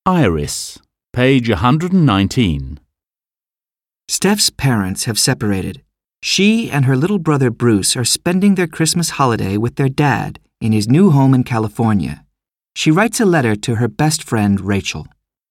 Iris, page 119. Steph's parents have separated. She and her little brother Bruce are spending their Christmas holiday with their dad in his new home in California. She writes a letter to her best friend Rachel.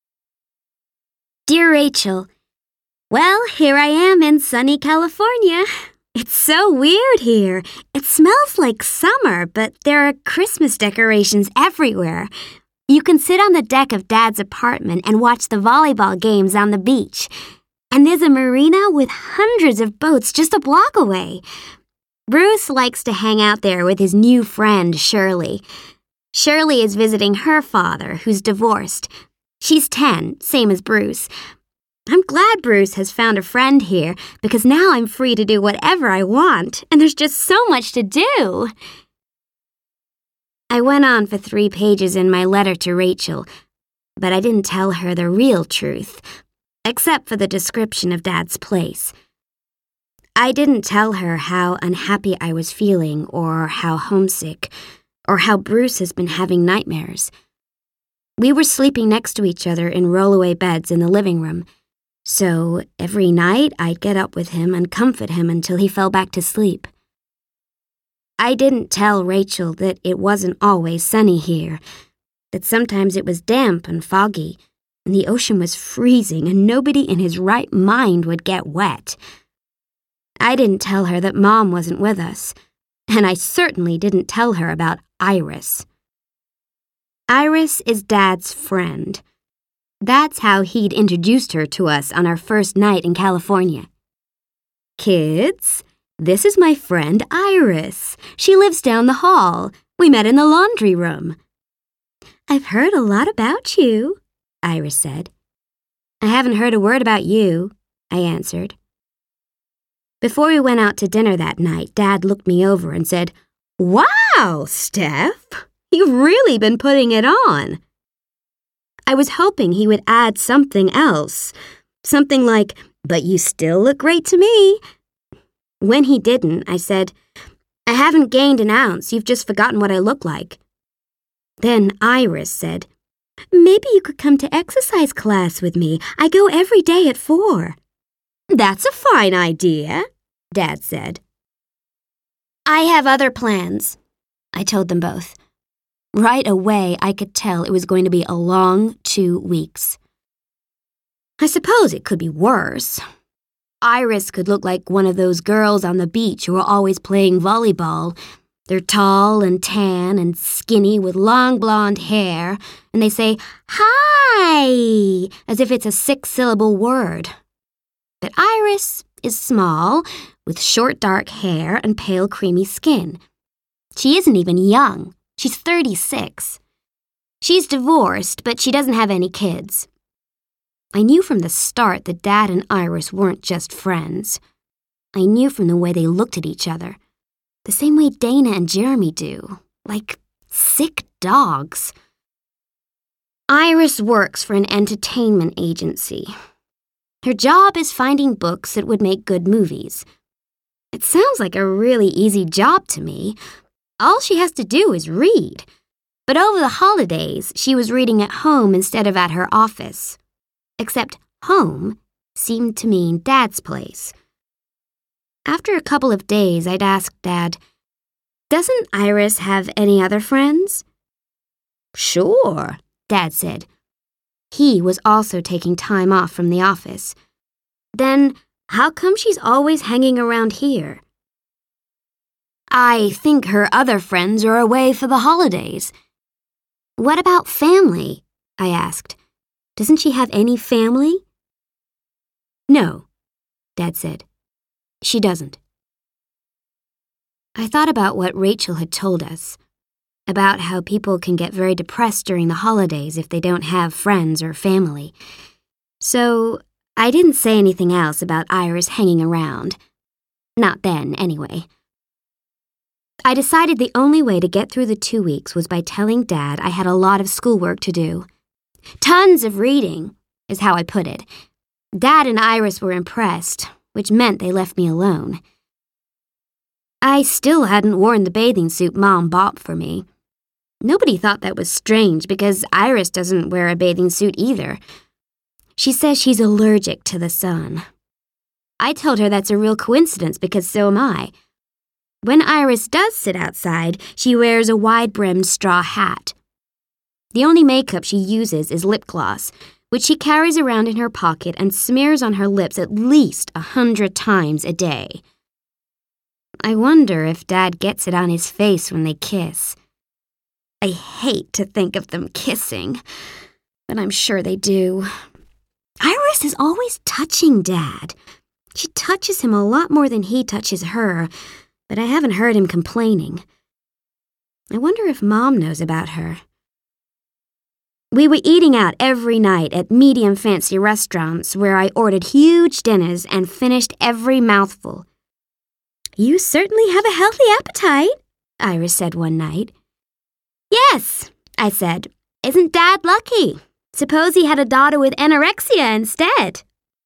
Dear Rachel, well, here I am in sunny California. It's so weird here. It smells like summer, but there are Christmas decorations everywhere. You can sit on the deck of Dad's apartment and watch the volleyball games on the beach. And there's a marina with hundreds of boats just a block away. Bruce likes to hang out there with his new friend, Shirley. Shirley is visiting her father, who's divorced. She's 10, same as Bruce. I'm glad Bruce has found a friend here because now I'm free to do whatever I want, and there's just so much to do. I went on for 3 pages in my letter to Rachel, but I didn't tell her the real truth, except for the description of Dad's place. I didn't tell her how unhappy I was feeling or how homesick or how Bruce has been having nightmares. We were sleeping next to each other in roll-away beds in the living room, so every night I'd get up with him and comfort him until he fell back to sleep. I didn't tell Rachel that it wasn't always sunny here, that sometimes it was damp and foggy, and the ocean was freezing and nobody in his right mind would get wet. I didn't tell her that Mom wasn't with us, and I certainly didn't tell her about Iris. Iris is Dad's friend. That's how he'd introduced her to us on our first night in California. Kids, this is my friend Iris. She lives down the hall. We met in the laundry room. I've heard a lot about you, Iris said. I haven't heard a word about you, I answered. Before we went out to dinner that night, Dad looked me over and said, "Wow, Steph, you've really been putting it on." I was hoping he would add something else, something like, "But you still look great to me." When he didn't, I said, "I haven't gained an ounce, you've just forgotten what I look like." Then Iris said, "Maybe you could come to exercise class with me. I go every day at 4. "That's a fine idea," Dad said. "I have other plans," I told them both. Right away, I could tell it was going to be a long 2 weeks. I suppose it could be worse. Iris could look like one of those girls on the beach who are always playing volleyball. They're tall and tan and skinny with long blonde hair, and they say, "Hi," as if it's a 6-syllable word. But Iris is small, with short dark hair and pale creamy skin. She isn't even young. She's 36. She's divorced, but she doesn't have any kids. I knew from the start that Dad and Iris weren't just friends. I knew from the way they looked at each other, the same way Dana and Jeremy do, like sick dogs. Iris works for an entertainment agency. Her job is finding books that would make good movies. It sounds like a really easy job to me. All she has to do is read. But over the holidays, she was reading at home instead of at her office. Except home seemed to mean Dad's place. After a couple of days, I'd ask Dad, "Doesn't Iris have any other friends?" "Sure," Dad said. He was also taking time off from the office. "Then how come she's always hanging around here?" "I think her other friends are away for the holidays." "What about family?" I asked. "Doesn't she have any family?" "No," Dad said. "She doesn't." I thought about what Rachel had told us, about how people can get very depressed during the holidays if they don't have friends or family. So I didn't say anything else about Iris hanging around. Not then, anyway. I decided the only way to get through the 2 weeks was by telling Dad I had a lot of schoolwork to do. Tons of reading, is how I put it. Dad and Iris were impressed, which meant they left me alone. I still hadn't worn the bathing suit Mom bought for me. Nobody thought that was strange because Iris doesn't wear a bathing suit either. She says she's allergic to the sun. I told her that's a real coincidence because so am I. When Iris does sit outside, she wears a wide-brimmed straw hat. The only makeup she uses is lip gloss, which she carries around in her pocket and smears on her lips at least 100 times a day. I wonder if Dad gets it on his face when they kiss. I hate to think of them kissing, but I'm sure they do. Iris is always touching Dad. She touches him a lot more than he touches her, but I haven't heard him complaining. I wonder if Mom knows about her. We were eating out every night at medium fancy restaurants where I ordered huge dinners and finished every mouthful. "You certainly have a healthy appetite," Iris said one night. "Yes," I said. "Isn't Dad lucky? Suppose he had a daughter with anorexia instead."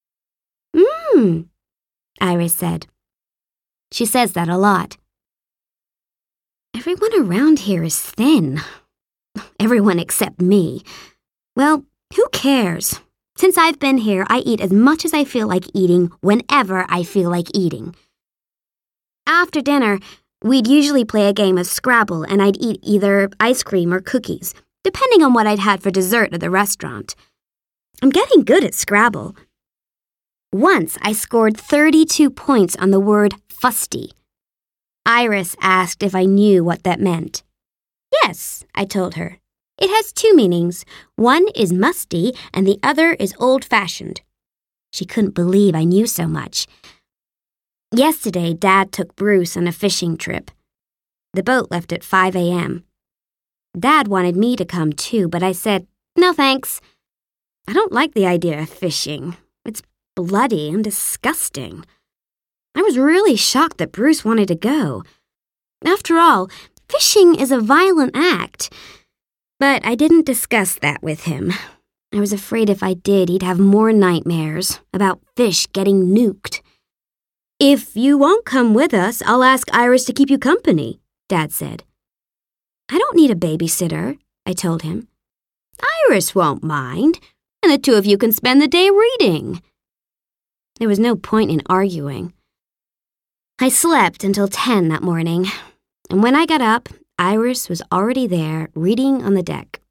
Iris said. She says that a lot. Everyone around here is thin. Everyone except me. Well, who cares? Since I've been here, I eat as much as I feel like eating whenever I feel like eating. After dinner, we'd usually play a game of Scrabble and I'd eat either ice cream or cookies, depending on what I'd had for dessert at the restaurant. I'm getting good at Scrabble. Once I scored 32 points on the word fusty. Iris asked if I knew what that meant. Yes, I told her. It has two meanings. One is musty and the other is old-fashioned. She couldn't believe I knew so much. Yesterday, Dad took Bruce on a fishing trip. The boat left at 5 a.m. Dad wanted me to come too, but I said, "No thanks. I don't like the idea of fishing. It's bloody and disgusting." I was really shocked that Bruce wanted to go. After all, fishing is a violent act. But I didn't discuss that with him. I was afraid if I did, he'd have more nightmares about fish getting nuked. "If you won't come with us, I'll ask Iris to keep you company," Dad said. "I don't need a babysitter," I told him. "Iris won't mind, and the two of you can spend the day reading." There was no point in arguing. I slept until 10 that morning, and when I got up, Iris was already there, reading on the deck.